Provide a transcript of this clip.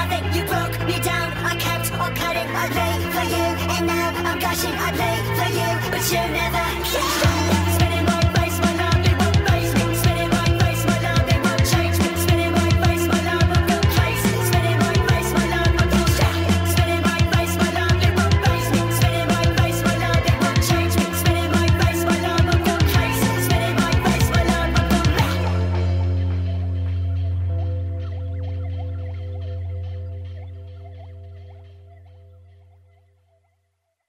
nothing, you broke me down. I kept on cutting, I lay for you, and now I'm gushing. I lay for you, but you never came.